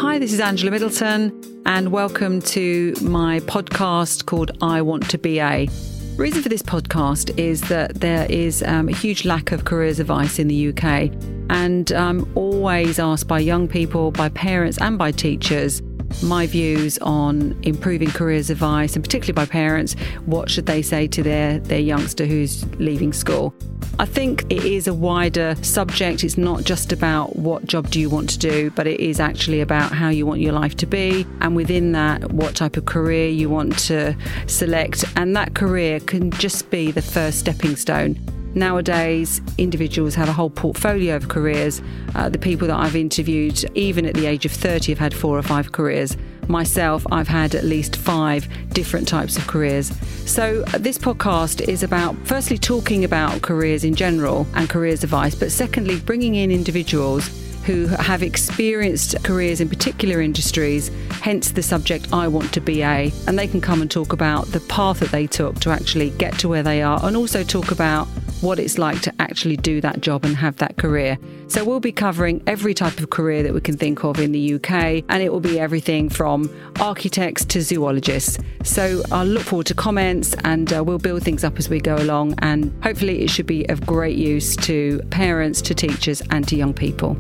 Hi, this is Angela Middleton, and welcome to my podcast called I Want to BA. The reason for this podcast is that there is a huge lack of careers advice in the UK, and I'm always asked by young people, by parents and by teachers, my views on improving careers advice, and particularly by parents, what should they say to their youngster who's leaving school. I think it is a wider subject. It's not just about what job do you want to do, but it is actually about how you want your life to be, and within that, what type of career you want to select. And that career can just be the first stepping stone. Nowadays, individuals have a whole portfolio of careers. The people that I've interviewed, even at the age of 30, have had 4 or 5 careers. Myself, I've had at least 5 different types of careers. So this podcast is about, firstly, talking about careers in general and careers advice, but secondly, bringing in individuals who have experienced careers in particular industries, hence the subject I Want to BA, and they can come and talk about the path that they took to actually get to where they are, and also talk about what it's like to actually do that job and have that career. So we'll be covering every type of career that we can think of in the UK, and it will be everything from architects to zoologists. So I'll look forward to comments, and we'll build things up as we go along, and hopefully it should be of great use to parents, to teachers and to young people.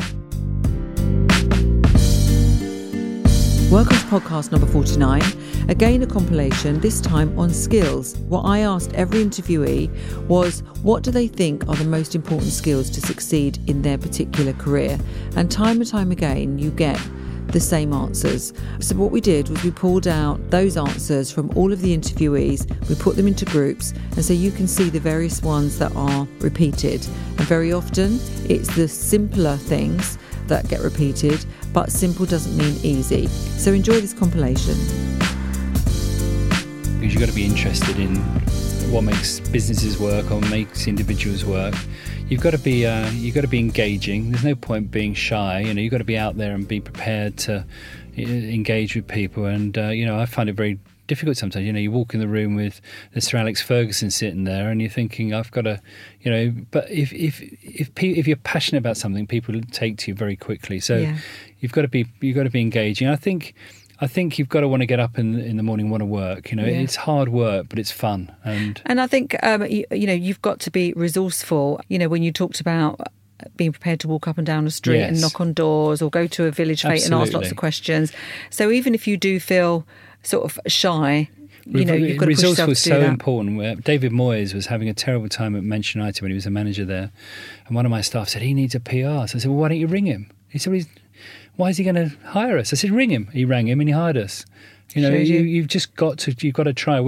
Welcome to podcast number 49, again a compilation, this time on skills. What I asked every interviewee was, what do they think are the most important skills to succeed in their particular career? And time again, you get the same answers. So what we did was we pulled out those answers from all of the interviewees, we put them into groups, and so you can see the various ones that are repeated. And very often, it's the simpler things that get repeated, but simple doesn't mean easy. So enjoy this compilation. Because you've got to be interested in what makes businesses work or makes individuals work. You've got to be engaging. There's no point being shy. You've got to be out there and be prepared to engage with people. And I find it very difficult sometimes. You walk in the room with Sir Alex Ferguson sitting there, and you're thinking, I've got to, But if you're passionate about something, people take to you very quickly. So you've got to be engaging. I think you've got to want to get up in the morning, want to work. It's hard work, but it's fun. And I think you've got to be resourceful. When you talked about being prepared to walk up and down the street and knock on doors, or go to a village fete and ask lots of questions. So even if you do feel sort of shy, you've got to push yourself to do that. Resourceful is so important. David Moyes was having a terrible time at Manchester United when he was a manager there, and one of my staff said he needs a PR. So I said, well, why don't you ring him? He said, why is he going to hire us? I said, ring him. He rang him and he hired us. You've just got to try.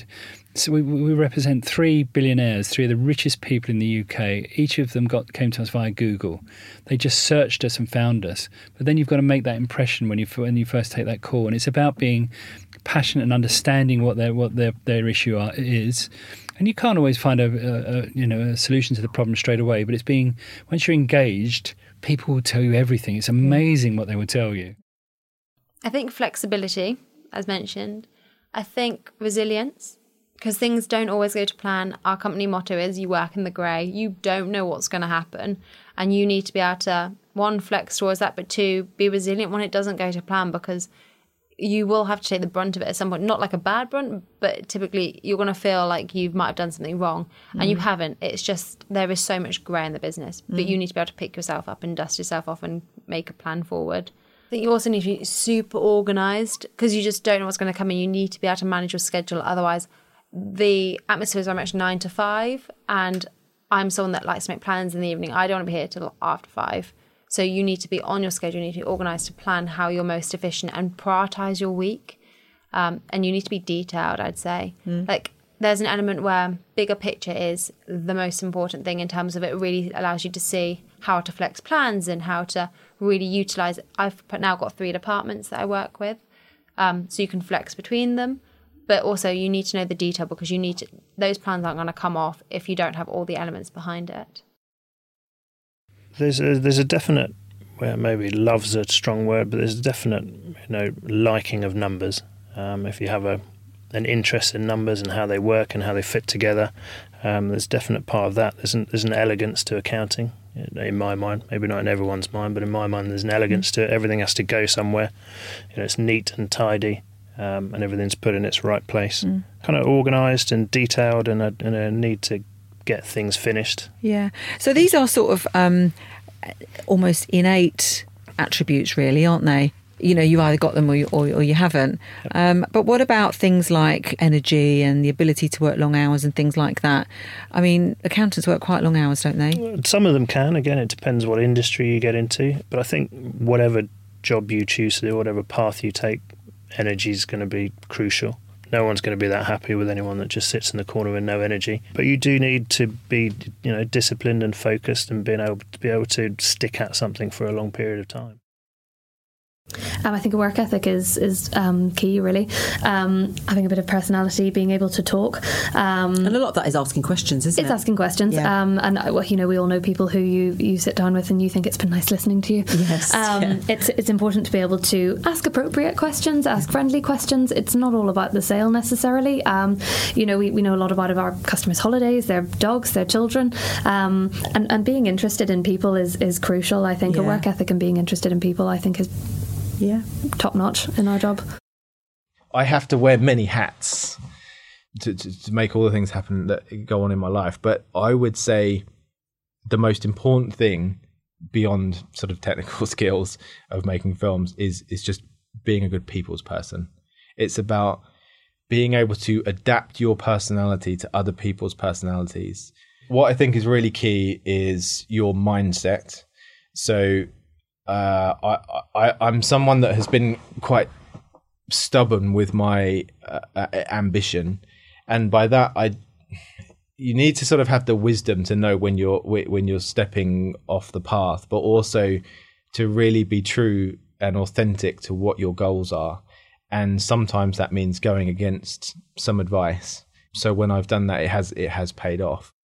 We represent 3 billionaires, 3 of the richest people in the UK. Each of them came to us via Google. They just searched us and found us. But then you've got to make that impression when you first take that call. And it's about being passionate and understanding what their issue is. And you can't always find a solution to the problem straight away. But it's once you're engaged, people will tell you everything. It's amazing what they will tell you. I think flexibility, as mentioned. I think resilience, because things don't always go to plan. Our company motto is you work in the grey. You don't know what's going to happen. And you need to be able to, 1, flex towards that, but 2, be resilient when it doesn't go to plan, because you will have to take the brunt of it at some point. Not like a bad brunt, but typically you're going to feel like you might have done something wrong, and you haven't. It's just there is so much grey in the business, but you need to be able to pick yourself up and dust yourself off and make a plan forward. I think you also need to be super organised, because you just don't know what's going to come in. You need to be able to manage your schedule. Otherwise, the atmosphere is very much 9 to 5, and I'm someone that likes to make plans in the evening. I don't want to be here till after 5. So you need to be on your schedule, you need to be organised to plan how you're most efficient and prioritise your week. And you need to be detailed, I'd say. Like, there's an element where bigger picture is the most important thing in terms of it really allows you to see how to flex plans and how to really utilise it. I've now got 3 departments that I work with, so you can flex between them. But also you need to know the detail, because those plans aren't going to come off if you don't have all the elements behind it. There's a definite, well, maybe love's a strong word, but there's a definite liking of numbers. If you have a an interest in numbers and how they work and how they fit together. There's definite part of that. There's an elegance to accounting, in my mind. Maybe not in everyone's mind, but in my mind, there's an elegance to it. Everything has to go somewhere. It's neat and tidy, and everything's put in its right place. Kind of organised and detailed, and a need to get things finished. Yeah. So these are sort of almost innate attributes, really, aren't they? You either got them or you haven't. But what about things like energy and the ability to work long hours and things like that? I mean, accountants work quite long hours, don't they? Well, some of them can. Again, it depends what industry you get into. But I think whatever job you choose to do, whatever path you take, energy is going to be crucial. No one's going to be that happy with anyone that just sits in the corner with no energy. But you do need to be, disciplined and focused, and be able to stick at something for a long period of time. I think a work ethic is key, really. Having a bit of personality, being able to talk. And a lot of that is asking questions, isn't it? It's asking questions. Yeah. And we all know people who you sit down with and you think it's been nice listening to you. Yes. It's important to be able to ask appropriate questions, ask friendly questions. It's not all about the sale necessarily. We know a lot about our customers' holidays, their dogs, their children. And being interested in people is crucial. I think a work ethic and being interested in people, I think, is top notch in our job. I have to wear many hats to make all the things happen that go on in my life. But I would say the most important thing beyond sort of technical skills of making films is just being a good people's person. It's about being able to adapt your personality to other people's personalities. What I think is really key is your mindset. So I'm someone that has been quite stubborn with my ambition, and by that you need to sort of have the wisdom to know when you're stepping off the path, but also to really be true and authentic to what your goals are. And sometimes that means going against some advice. So when I've done that, it has paid off.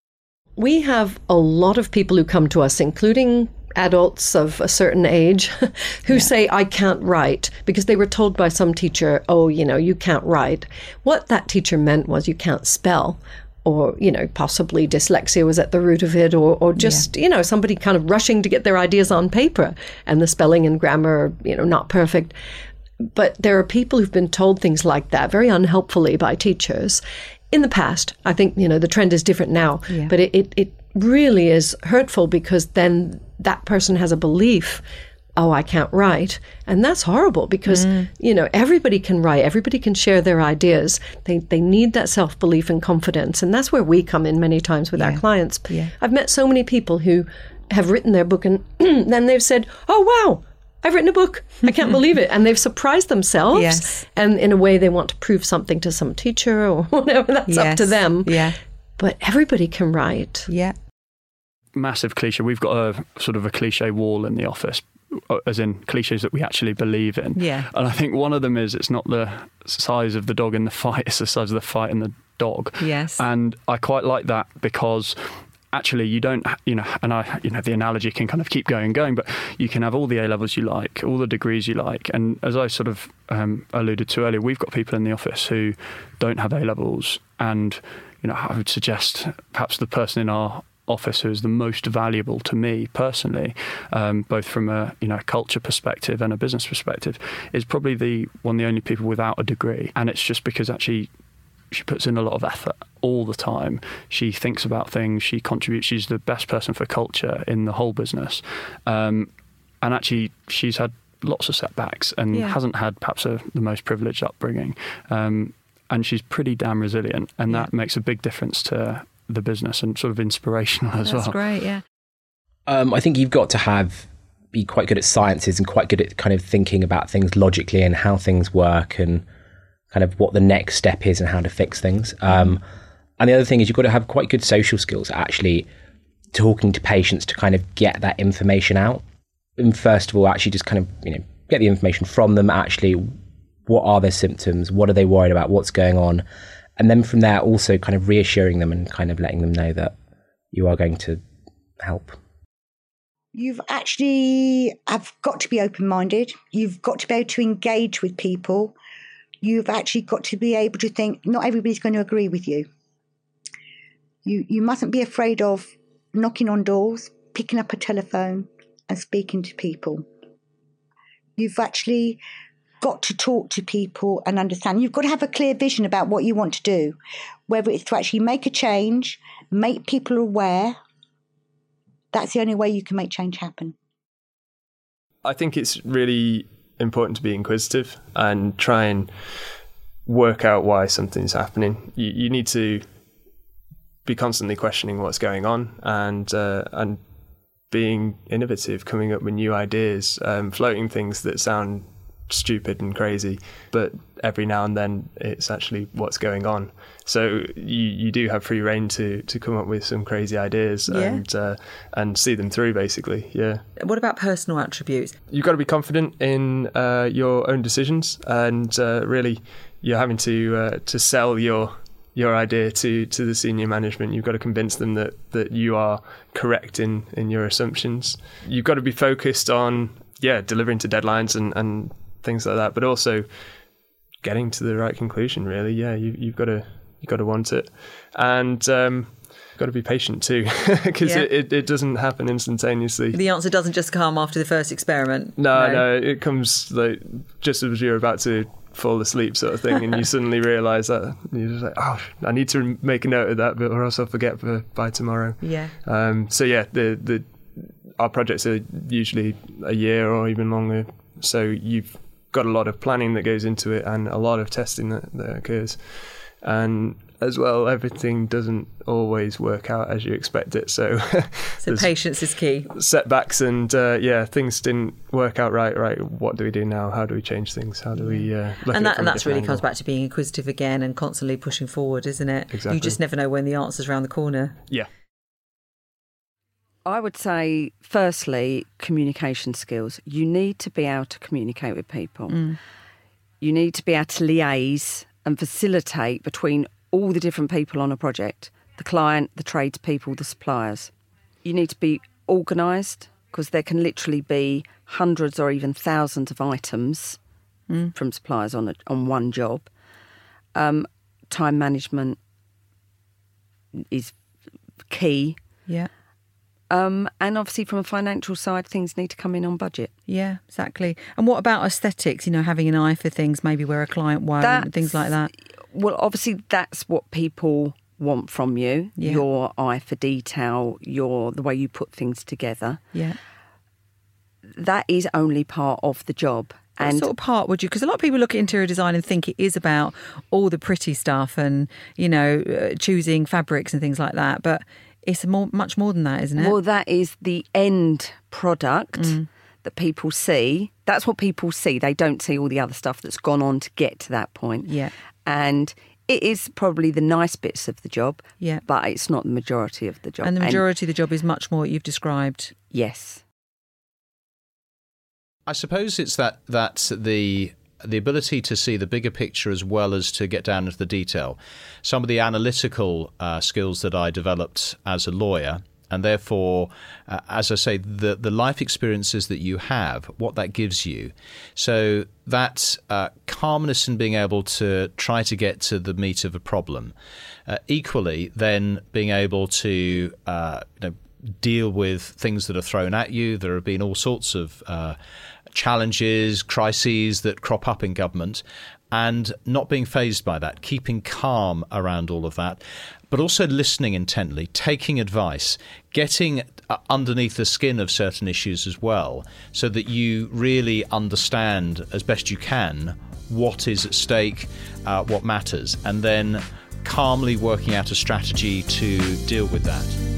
We have a lot of people who come to us, including adults of a certain age, who say, I can't write, because they were told by some teacher, you can't write. What that teacher meant was you can't spell, or, possibly dyslexia was at the root of it, or just, somebody kind of rushing to get their ideas on paper, and the spelling and grammar are, not perfect. But there are people who've been told things like that very unhelpfully by teachers. In the past, I think, the trend is different now, but it really is hurtful, because then that person has a belief, I can't write. And that's horrible, because, everybody can write, everybody can share their ideas. They need that self-belief and confidence. And that's where we come in many times with our clients. Yeah. I've met so many people who have written their book and then they've said, oh, wow, I've written a book. I can't believe it. And they've surprised themselves. Yes. And in a way, they want to prove something to some teacher or whatever. That's up to them. Yeah. But everybody can write. Yeah. Massive cliche. We've got a sort of a cliche wall in the office, as in cliches that we actually believe in. Yeah. And I think one of them is, it's not the size of the dog in the fight, it's the size of the fight in the dog. Yes. And I quite like that, because actually you don't, the analogy can kind of keep going, but you can have all the A-levels you like, all the degrees you like. And as I sort of alluded to earlier, we've got people in the office who don't have A-levels. And, I would suggest perhaps the person in our office who is the most valuable to me personally, both from a culture perspective and a business perspective, is probably the only people without a degree. And it's just because actually she puts in a lot of effort all the time. She thinks about things, she contributes, she's the best person for culture in the whole business. And actually she's had lots of setbacks and hasn't had perhaps the most privileged upbringing. And she's pretty damn resilient, and that makes a big difference to the business and sort of inspirational as well. That's great, yeah. I think you've got to be quite good at sciences and quite good at kind of thinking about things logically and how things work and kind of what the next step is and how to fix things. And the other thing is you've got to have quite good social skills, actually talking to patients to kind of get that information out. And first of all, actually just kind of, get the information from them, actually, what are their symptoms? What are they worried about? What's going on? And then from there, also kind of reassuring them and kind of letting them know that you are going to help. You've got to be open-minded. You've got to be able to engage with people, you've actually got to be able to think, not everybody's going to agree with you. You mustn't be afraid of knocking on doors, picking up a telephone and speaking to people. You've actually got to talk to people and understand. You've got to have a clear vision about what you want to do, whether it's to actually make a change, make people aware. That's the only way you can make change happen. I think it's really important to be inquisitive and try and work out why something's happening. You need to be constantly questioning what's going on and being innovative, coming up with new ideas, floating things that sound stupid and crazy, but every now and then it's actually what's going on. So you do have free rein to come up with some crazy ideas and see them through, basically. Yeah. What about personal attributes? You've got to be confident in your own decisions, and really you're having to sell your idea to the senior management. You've got to convince them that you are correct in your assumptions. You've got to be focused on delivering to deadlines and things like that, but also getting to the right conclusion. Really, you've got to want it, and got to be patient too, because it doesn't happen instantaneously. The answer doesn't just come after the first experiment. No, it comes like just as you're about to fall asleep, sort of thing, and you suddenly realise that you're just like, oh, I need to make a note of that, or else I'll forget by tomorrow. Yeah. Our projects are usually a year or even longer, so you've got a lot of planning that goes into it and a lot of testing that occurs, and as well, everything doesn't always work out as you expect it. So patience is key. Setbacks and things didn't work out right. What do we do now? How do we change things? How do we look and at it from that's really angle? comes back to being inquisitive again and constantly pushing forward, isn't it? Exactly. You just never know when the answer's around the corner. Yeah. I would say, firstly, communication skills. You need to be able to communicate with people. You need to be able to liaise and facilitate between all the different people on a project, the client, the tradespeople, the suppliers. You need to be organised, because there can literally be hundreds or even thousands of items from suppliers on one job. Time management is key. Yeah. And obviously from a financial side, things need to come in on budget. Yeah, exactly. And what about aesthetics, having an eye for things, maybe where a client won't, things like that? Well, obviously that's what people want from you, your eye for detail, the way you put things together. Yeah. That is only part of the job. What sort of part would you... Because a lot of people look at interior design and think it is about all the pretty stuff and, choosing fabrics and things like that, but it's much more than that, isn't it? Well, that is the end product that people see. That's what people see. They don't see all the other stuff that's gone on to get to that point. Yeah. And it is probably the nice bits of the job, yeah, but it's not the majority of the job. And the majority of the job is much more what you've described. Yes. I suppose it's that the ability to see the bigger picture as well as to get down into the detail. Some of the analytical skills that I developed as a lawyer, and therefore, as I say, the life experiences that you have, what that gives you. So that calmness in being able to try to get to the meat of a problem. Equally, then being able to deal with things that are thrown at you. There have been all sorts of challenges, crises that crop up in government, and not being fazed by that, keeping calm around all of that, but also listening intently, taking advice, getting underneath the skin of certain issues as well, so that you really understand as best you can what is at stake, what matters, and then calmly working out a strategy to deal with that.